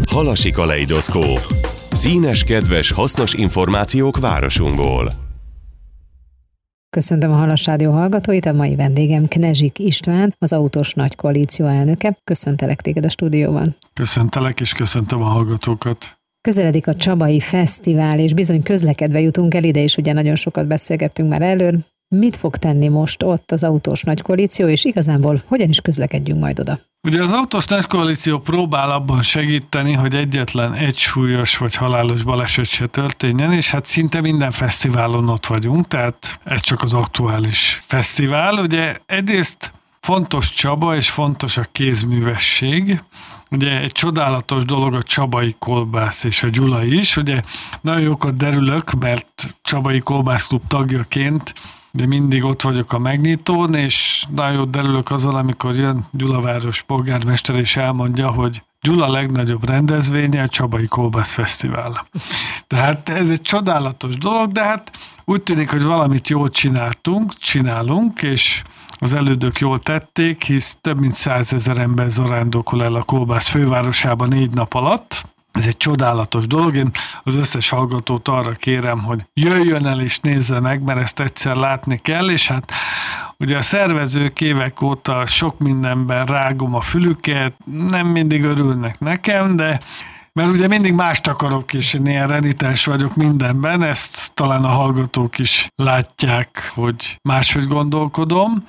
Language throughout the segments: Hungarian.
Halasi kaleidoszkóp. Színes, kedves, hasznos információk városunkból. Köszöntöm a Halas Rádió hallgatóit, a mai vendégem Knezsik István, az Autós Nagy Koalíció elnöke. Köszöntelek téged a stúdióban. Köszöntelek, és köszöntöm a hallgatókat. Közeledik a Csabai Fesztivál, és bizony közlekedve jutunk el ide, és ugye nagyon sokat beszélgettünk már előről. Mit fog tenni most ott az Autós Nagy Koalíció, és igazából hogyan is közlekedjünk majd oda? Ugye az Autós Nagy Koalíció próbál abban segíteni, hogy egyetlen egy súlyos vagy halálos baleset se történjen, és hát szinte minden fesztiválon ott vagyunk, tehát ez csak az aktuális fesztivál. Ugye egyrészt fontos Csaba, és fontos a kézművesség. Ugye egy csodálatos dolog a csabai kolbász és a Gyula is. Ugye nagyon jókat derülök, mert Csabai Kolbászklub tagjaként de mindig ott vagyok a megnyitón, és nagyon jót derülök azon, amikor jön Gyulaváros polgármester és elmondja, hogy Gyula legnagyobb rendezvénye a Csabai Kolbász Fesztivál. Tehát ez egy csodálatos dolog, de hát úgy tűnik, hogy valamit jól csinálunk, és az elődök jól tették, hisz több mint 100 000 ember zarándokol el a Kolbász fővárosában 4 nap alatt. Ez egy csodálatos dolog. Én az összes hallgatót arra kérem, hogy jöjjön el és nézze meg, mert ezt egyszer látni kell, és hát ugye a szervezők évek óta sok mindenben rágom a fülüket, nem mindig örülnek nekem, de mert ugye mindig mást akarok, és én ilyen renitens vagyok mindenben, ezt talán a hallgatók is látják, hogy máshogy gondolkodom.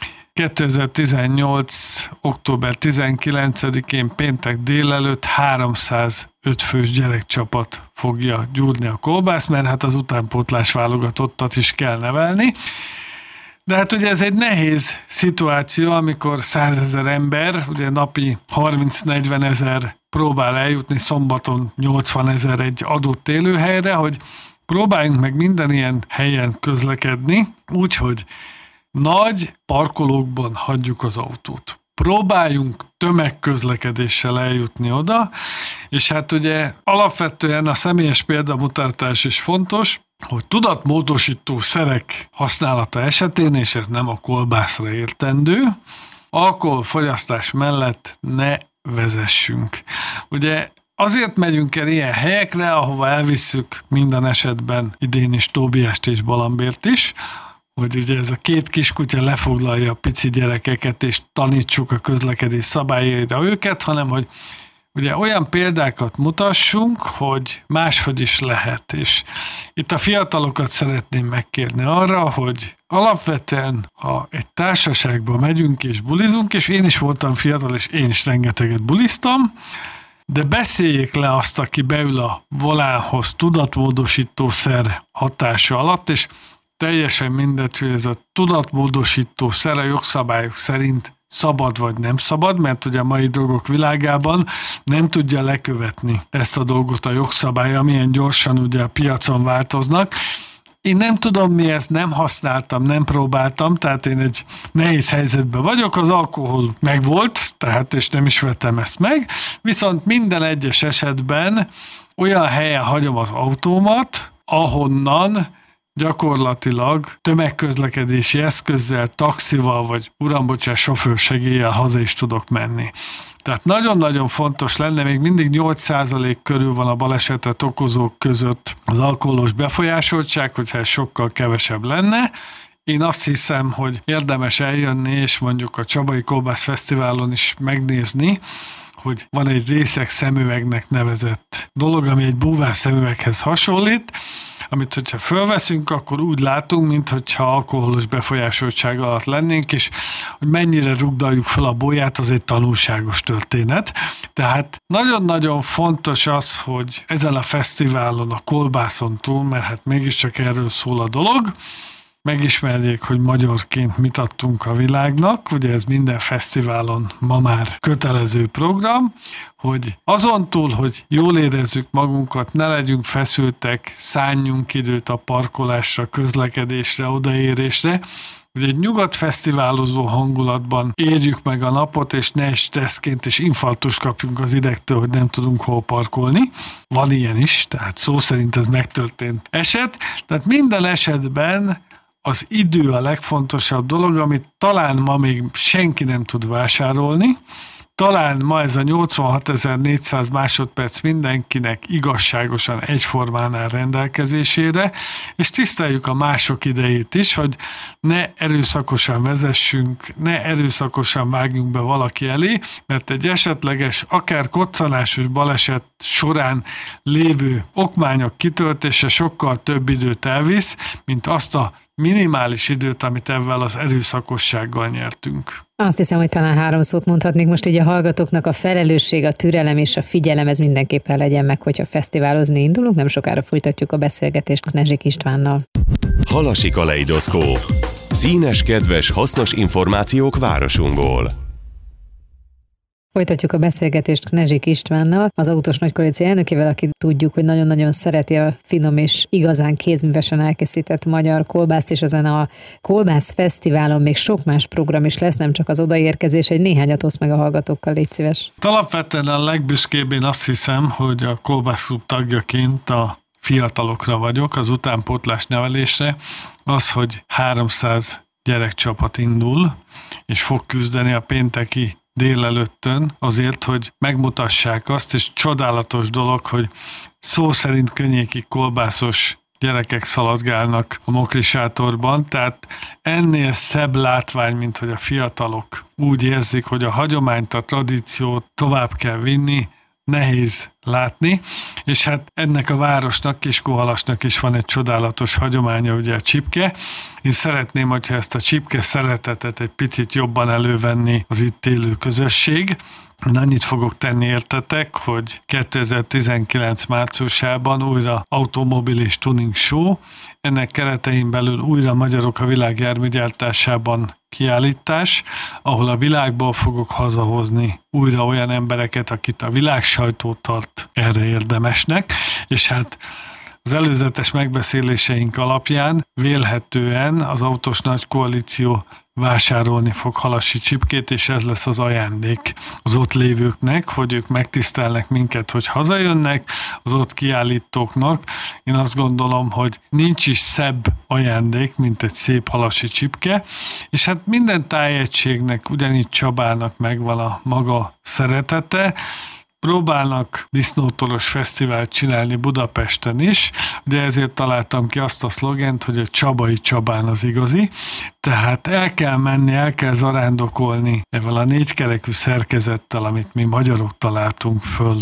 2018. október 19-én péntek délelőtt 305 fős gyerekcsapat fogja gyúrni a kolbászt, mert hát az utánpótlás válogatottat is kell nevelni. De hát ugye ez egy nehéz szituáció, amikor 100 000 ember, ugye napi 30-40 000 próbál eljutni, szombaton 80 000 egy adott élőhelyre, hogy próbáljunk meg minden ilyen helyen közlekedni, úgyhogy nagy parkolókban hagyjuk az autót. Próbáljunk tömegközlekedéssel eljutni oda, és hát ugye alapvetően a személyes példamutatás is fontos, hogy tudatmódosító szerek használata esetén, és ez nem a kolbászra értendő, alkoholfogyasztás mellett ne vezessünk. Ugye azért megyünk el ilyen helyekre, ahova elvisszük minden esetben idén is Tóbiást és Balambért is, hogy ugye ez a 2 kiskutya lefoglalja a pici gyerekeket, és tanítsuk a közlekedés szabályaira őket, hanem hogy ugye olyan példákat mutassunk, hogy máshogy is lehet. És itt a fiatalokat szeretném megkérni arra, hogy alapvetően, ha egy társaságba megyünk és bulizunk, és én is voltam fiatal, és én is rengeteget buliztam, de beszéljék le azt, aki beül a volánhoz tudatmódosítószer hatása alatt, és teljesen mindegy, hogy ez a tudatmódosító szer a jogszabályok szerint szabad vagy nem szabad, mert ugye a mai dolgok világában nem tudja lekövetni ezt a dolgot a jogszabály, amilyen gyorsan ugye a piacon változnak. Én nem tudom mi ezt, nem használtam, nem próbáltam, tehát én egy nehéz helyzetben vagyok, az alkohol megvolt, tehát és nem is vettem ezt meg, viszont minden egyes esetben olyan helyen hagyom az autómat, ahonnan gyakorlatilag tömegközlekedési eszközzel, taxival, vagy sofőrsegéllyel haza is tudok menni. Tehát nagyon-nagyon fontos lenne, még mindig 8% körül van a balesetet okozók között az alkoholos befolyásoltság, hogyha ez sokkal kevesebb lenne. Én azt hiszem, hogy érdemes eljönni, és mondjuk a Csabai Kolbász Fesztiválon is megnézni, hogy van egy részeg szemüvegnek nevezett dolog, ami egy búvár szemüveghez hasonlít, amit hogyha fölveszünk, akkor úgy látunk, mintha alkoholos befolyásoltság alatt lennénk, és hogy mennyire rugdaljuk fel a bolyát, az egy tanulságos történet. Tehát nagyon-nagyon fontos az, hogy ezen a fesztiválon, a kolbászon túl, mert hát mégiscsak erről szól a dolog, megismerjék, hogy magyarként mit adtunk a világnak, ugye ez minden fesztiválon ma már kötelező program, hogy azon túl, hogy jól érezzük magunkat, ne legyünk feszültek, szálljunk időt a parkolásra, közlekedésre, odaérésre, hogy egy nyugodt fesztiválozó hangulatban érjük meg a napot, és ne stresszként és infarktust kapjunk az idegtől, hogy nem tudunk hol parkolni. Van ilyen is, tehát szó szerint ez megtörtént eset. Tehát minden esetben az idő a legfontosabb dolog, amit talán ma még senki nem tud vásárolni, talán ma ez a 86.400 másodperc mindenkinek igazságosan egyformán áll rendelkezésére, és tiszteljük a mások idejét is, hogy ne erőszakosan vezessünk, ne erőszakosan vágjunk be valaki elé, mert egy esetleges, akár koccanásos baleset során lévő okmányok kitöltése sokkal több időt elvisz, mint azt a minimális időt, amit ezzel az erőszakossággal nyertünk. Azt hiszem, hogy talán 3 szót mondhatnék most így a hallgatóknak: a felelősség, a türelem és a figyelem, ez mindenképpen legyen meg, hogyha fesztiválozni indulunk. Nem sokára folytatjuk a beszélgetést Knezsik Istvánnal. Halasi kaleidoszkóp. Színes, kedves, hasznos információk városunkból. Folytatjuk a beszélgetést Knezsik Istvánnal, az Autós Nagykoalíció elnökével, aki tudjuk, hogy nagyon-nagyon szereti a finom és igazán kézművesen elkészített magyar kolbászt, és ezen a Kolbász Fesztiválon még sok más program is lesz, nem csak az odaérkezés. Egy néhányat oszd meg a hallgatókkal, légy szíves. Alapvetően a legbüszkébb én azt hiszem, hogy a Kolbász Klub tagjaként a fiatalokra vagyok, az utánpótlás nevelésre, az, hogy 300 gyerekcsapat indul, és fog küzdeni a pénteki délelőttön azért, hogy megmutassák azt, és csodálatos dolog, hogy szó szerint könnyékig kolbászos gyerekek szaladgálnak a mokrisátorban, tehát ennél szebb látvány, mint hogy a fiatalok úgy érzik, hogy a hagyományt, a tradíciót tovább kell vinni, nehéz látni, és hát ennek a városnak, Kiskóhalasnak is van egy csodálatos hagyománya, ugye a csipke. Én szeretném, hogyha ezt a csipke szeretetet egy picit jobban elővenni az itt élő közösség. Én annyit fogok tenni értetek, hogy 2019 márciusában újra automobil és tuning show, ennek keretein belül újra Magyarok a világ járműgyártásában kiállítás, ahol a világból fogok hazahozni újra olyan embereket, akit a világ sajtó tart erre érdemesnek, és hát az előzetes megbeszéléseink alapján vélhetően az Autós Nagykoalíció vásárolni fog halasi csipkét, és ez lesz az ajándék az ott lévőknek, hogy ők megtisztelnek minket, hogy hazajönnek, az ott kiállítóknak. Én azt gondolom, hogy nincs is szebb ajándék, mint egy szép halasi csipke, és hát minden tájegységnek, ugyanígy Csabának megvan a maga szeretete. Próbálnak disznótoros fesztivált csinálni Budapesten is, de ezért találtam ki azt a szlogent, hogy a csabai Csabán az igazi. Tehát el kell menni, el kell zarándokolni ezzel a 4-kerekű szerkezettel, amit mi magyarok találtunk föl.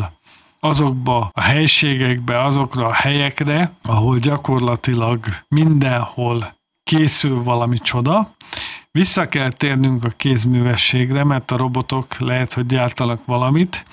Azokba a helységekbe, azokra a helyekre, ahol gyakorlatilag mindenhol készül valami csoda. Vissza kell térnünk a kézművességre, mert a robotok lehet, hogy gyártanak valamit,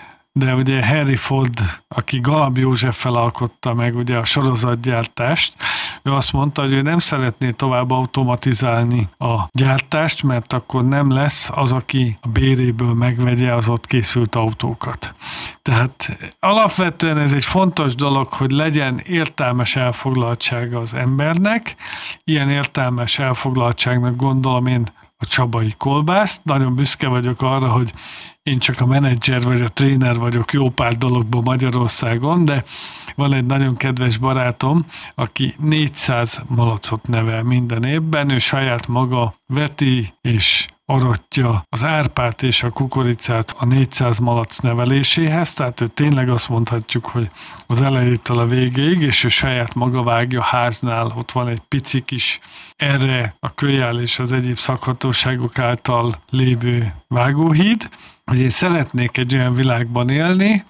de ugye Harry Ford, aki Galamb Józseffel alkotta meg ugye a sorozatgyártást, ő azt mondta, hogy ő nem szeretné tovább automatizálni a gyártást, mert akkor nem lesz az, aki a béréből megvegye az ott készült autókat. Tehát alapvetően ez egy fontos dolog, hogy legyen értelmes elfoglaltsága az embernek. Ilyen értelmes elfoglaltságnak gondolom én a csabai kolbászt. Nagyon büszke vagyok arra, hogy én csak a menedzser vagy a tréner vagyok jó pár dologban Magyarországon, de van egy nagyon kedves barátom, aki 400 malacot nevel minden évben, ő saját maga veti és aratja az árpát és a kukoricát a 400 malac neveléséhez, tehát ő tényleg azt mondhatjuk, hogy az elejétől a végéig, és ő saját maga vágja háznál, ott van egy pici kis erre a kölyál és az egyéb szakhatóságok által lévő vágóhíd, hogy én szeretnék egy olyan világban élni,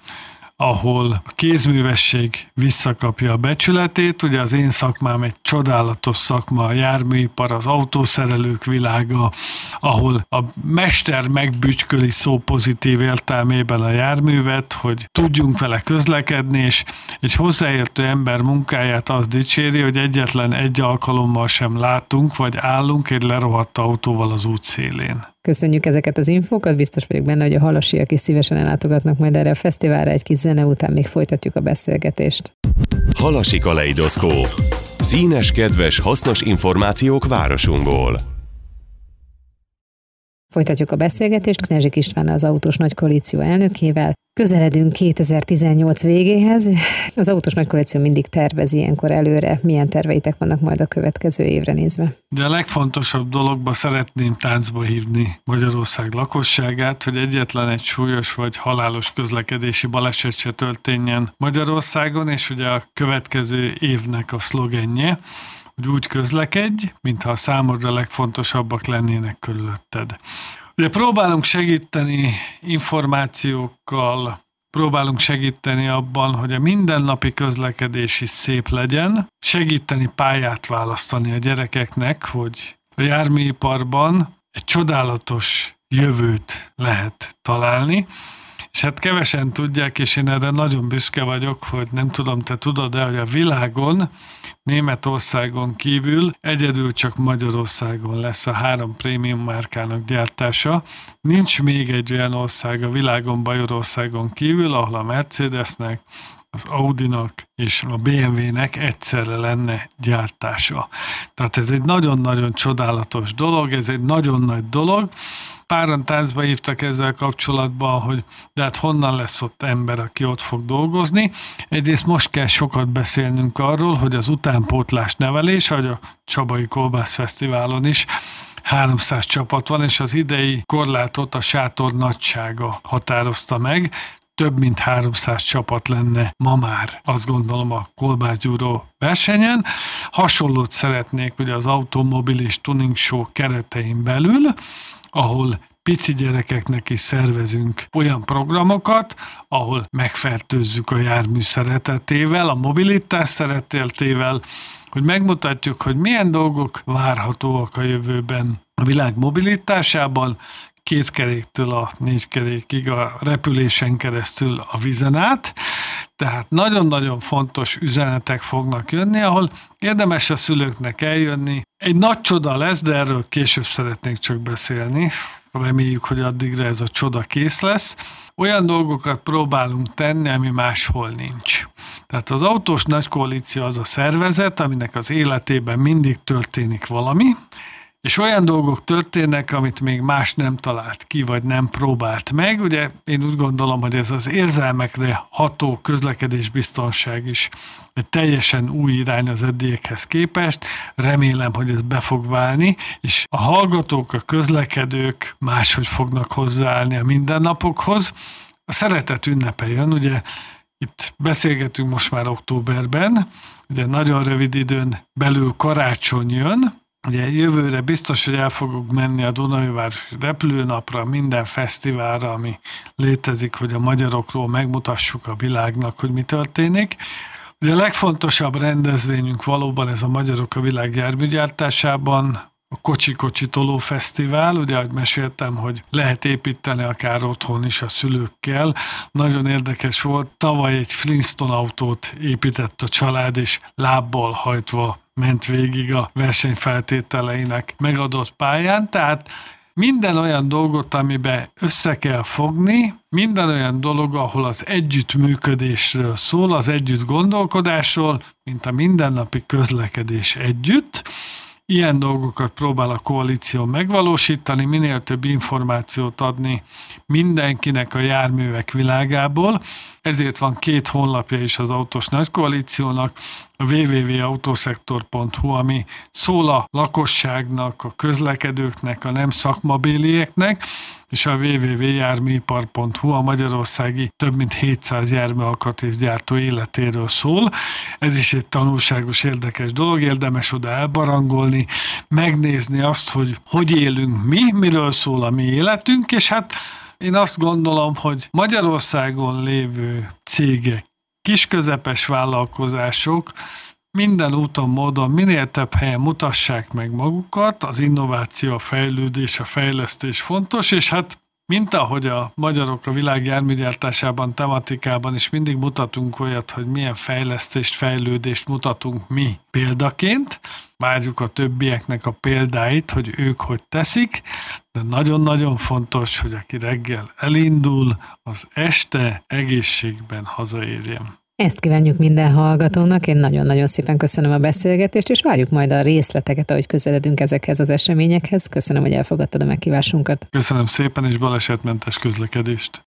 ahol a kézművesség visszakapja a becsületét. Ugye az én szakmám egy csodálatos szakma, a járműipar, az autószerelők világa, ahol a mester megbütyköli szó pozitív értelmében a járművet, hogy tudjunk vele közlekedni, és egy hozzáértő ember munkáját az dicséri, hogy egyetlen egy alkalommal sem látunk, vagy állunk egy lerohadt autóval az út szélén. Köszönjük ezeket az infókat, biztos vagyok benne, hogy a halasiak is szívesen ellátogatnak majd erre a fesztiválra, egy kis zene után még folytatjuk a beszélgetést. Halasi kaleidoszkóp. Színes, kedves, hasznos információk városunkból. Folytatjuk a beszélgetést Knezsik Istvánnal, az Autós Nagy Koalíció elnökével. Közeledünk 2018 végéhez. Az Autós Nagy Koalíció mindig tervez ilyenkor előre. Milyen terveitek vannak majd a következő évre nézve? De a legfontosabb dologba szeretném táncba hívni Magyarország lakosságát, hogy egyetlen egy súlyos vagy halálos közlekedési baleset se történjen Magyarországon, és ugye a következő évnek a szlogenje, hogy úgy közlekedj, mintha a számodra legfontosabbak lennének körülötted. Ugye próbálunk segíteni információkkal, próbálunk segíteni abban, hogy a mindennapi közlekedés is szép legyen, segíteni pályát választani a gyerekeknek, hogy a járműiparban egy csodálatos jövőt lehet találni, és hát kevesen tudják, és én erre nagyon büszke vagyok, hogy nem tudom, te tudod-e, hogy a világon, Németországon kívül egyedül csak Magyarországon lesz a 3 prémium márkának gyártása. Nincs még egy olyan ország a világon, Bajorországon kívül, ahol a Mercedesnek, az Audinak és a BMW-nek egyszerre lenne gyártása. Tehát ez egy nagyon-nagyon csodálatos dolog, ez egy nagyon nagy dolog. Páran táncba hívtak ezzel kapcsolatban, hogy de hát honnan lesz ott ember, aki ott fog dolgozni. Egyrészt most kell sokat beszélnünk arról, hogy az utánpótlás nevelés, ahogy a Csabai Kolbász Fesztiválon is 300 csapat van, és az idei korlátot a sátor nagysága határozta meg. Több mint 300 csapat lenne ma már, azt gondolom, a kolbászgyúró versenyen. Hasonlót szeretnék ugye az Automobilis Tuning Show keretein belül, ahol pici gyerekeknek is szervezünk olyan programokat, ahol megfertőzzük a jármű szeretetével, a mobilitás szeretetével, hogy megmutatjuk, hogy milyen dolgok várhatóak a jövőben a világ mobilitásában, 2 keréktől a 4 kerékig, a repülésen keresztül a vízen át. Tehát nagyon-nagyon fontos üzenetek fognak jönni, ahol érdemes a szülőknek eljönni. Egy nagy csoda lesz, de erről később szeretnék csak beszélni. Reméljük, hogy addigra ez a csoda kész lesz. Olyan dolgokat próbálunk tenni, ami máshol nincs. Tehát az Autós Nagy Koalíció az a szervezet, aminek az életében mindig történik valami, és olyan dolgok történnek, amit még más nem talált ki, vagy nem próbált meg. Ugye én úgy gondolom, hogy ez az érzelmekre ható közlekedésbiztonság is egy teljesen új irány az eddiekhez képest. Remélem, hogy ez be fog válni, és a hallgatók, a közlekedők máshogy fognak hozzáállni a mindennapokhoz. A szeretet ünnepe jön, ugye itt beszélgetünk most már októberben, ugye nagyon rövid időn belül karácsony jön. Ugye jövőre biztos, hogy el fogok menni a Dunaújvárosi repülőnapra, minden fesztiválra, ami létezik, hogy a magyarokról megmutassuk a világnak, hogy mi történik. Ugye a legfontosabb rendezvényünk valóban ez a Magyarok a világ járműgyártásában, a Kocsi Toló Fesztivál, ugye, ahogy meséltem, hogy lehet építeni akár otthon is a szülőkkel. Nagyon érdekes volt, tavaly egy Flintstone autót épített a család, és lábbal hajtva ment végig a versenyfeltételeinek megadott pályán, tehát minden olyan dolgot, amiben össze kell fogni, minden olyan dolog, ahol az együttműködésről szól, az együtt gondolkodásról, mint a mindennapi közlekedés együtt. Ilyen dolgokat próbál a koalíció megvalósítani, minél több információt adni mindenkinek a járművek világából. Ezért van 2 honlapja is az Autós Nagy Koalíciónak, a www.autoszektor.hu, ami szól a lakosságnak, a közlekedőknek, a nem szakmabélieknek, és a www.járműipar.hu a magyarországi több mint 700 járműalkatrészgyártó életéről szól. Ez is egy tanulságos, érdekes dolog, érdemes oda elbarangolni, megnézni azt, hogy élünk mi, miről szól a mi életünk, és hát én azt gondolom, hogy Magyarországon lévő cégek, kisközepes vállalkozások minden úton, módon, minél több helyen mutassák meg magukat, az innováció, a fejlődés, a fejlesztés fontos, és hát mint ahogy a magyarok a világ járműgyártásában, tematikában is mindig mutatunk olyat, hogy milyen fejlesztést, fejlődést mutatunk mi példaként, várjuk a többieknek a példáit, hogy ők hogy teszik, de nagyon-nagyon fontos, hogy aki reggel elindul, az este egészségben hazaérjen. Ezt kívánjuk minden hallgatónak, én nagyon-nagyon szépen köszönöm a beszélgetést, és várjuk majd a részleteket, ahogy közeledünk ezekhez az eseményekhez. Köszönöm, hogy elfogadtad a meghívásunkat. Köszönöm szépen, és balesetmentes közlekedést.